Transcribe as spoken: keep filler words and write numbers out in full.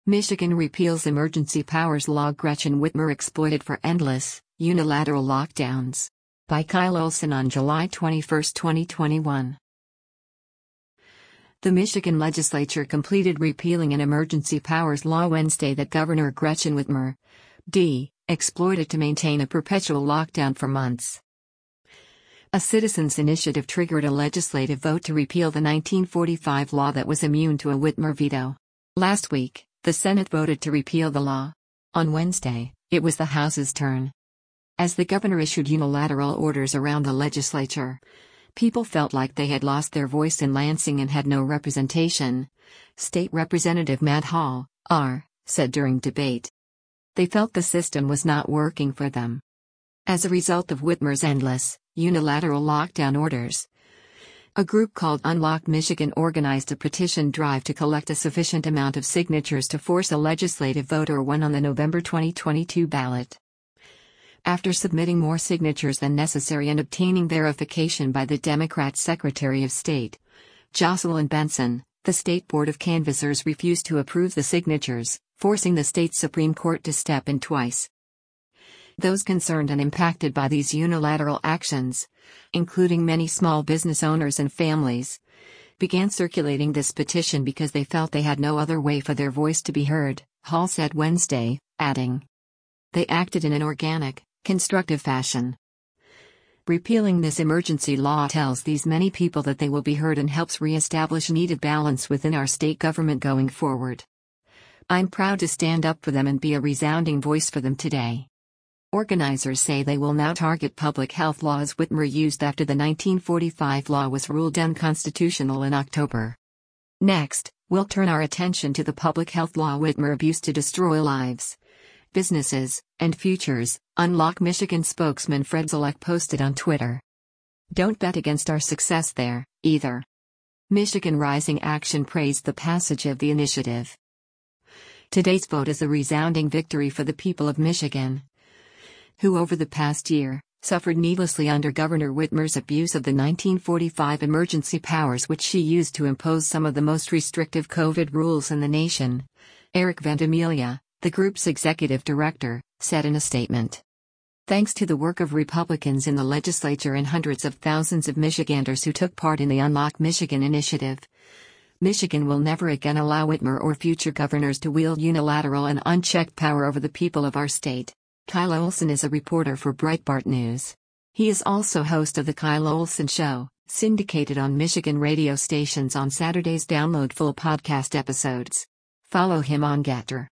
Michigan repeals emergency powers law Gretchen Whitmer exploited for endless, unilateral lockdowns. By Kyle Olson on July twenty-first, twenty twenty-one. The Michigan legislature completed repealing an emergency powers law Wednesday that Governor Gretchen Whitmer, D, exploited to maintain a perpetual lockdown for months. A citizens' initiative triggered a legislative vote to repeal the nineteen forty-five law that was immune to a Whitmer veto. Last week, the Senate voted to repeal the law. On Wednesday, it was the House's turn. As the governor issued unilateral orders around the legislature, people felt like they had lost their voice in Lansing and had no representation. State Representative Matt Hall, R., said during debate. They felt the system was not working for them. As a result of Whitmer's endless, unilateral lockdown orders, a group called Unlock Michigan organized a petition drive to collect a sufficient amount of signatures to force a legislative vote or win on the November twenty twenty-two ballot. After submitting more signatures than necessary and obtaining verification by the Democrat Secretary of State, Jocelyn Benson, the state board of canvassers refused to approve the signatures, forcing the state Supreme Court to step in twice. Those concerned and impacted by these unilateral actions, including many small business owners and families, began circulating this petition because they felt they had no other way for their voice to be heard, Hall said Wednesday, adding. They acted in an organic, constructive fashion. Repealing this emergency law tells these many people that they will be heard and helps re-establish needed balance within our state government going forward. I'm proud to stand up for them and be a resounding voice for them today. Organizers say they will now target public health laws Whitmer used after the nineteen forty-five law was ruled unconstitutional in October. Next, we'll turn our attention to the public health law Whitmer abused to destroy lives, businesses, and futures, Unlock Michigan spokesman Fred Zelek posted on Twitter. Don't bet against our success there, either. Michigan Rising Action praised the passage of the initiative. Today's vote is a resounding victory for the people of Michigan, who over the past year, suffered needlessly under Governor Whitmer's abuse of the nineteen forty-five emergency powers which she used to impose some of the most restrictive COVID rules in the nation, Eric Ventimiglia, the group's executive director, said in a statement. Thanks to the work of Republicans in the legislature and hundreds of thousands of Michiganders who took part in the Unlock Michigan initiative, Michigan will never again allow Whitmer or future governors to wield unilateral and unchecked power over the people of our state. Kyle Olson is a reporter for Breitbart News. He is also host of The Kyle Olson Show, syndicated on Michigan radio stations on Saturdays. Download full podcast episodes. Follow him on Getter.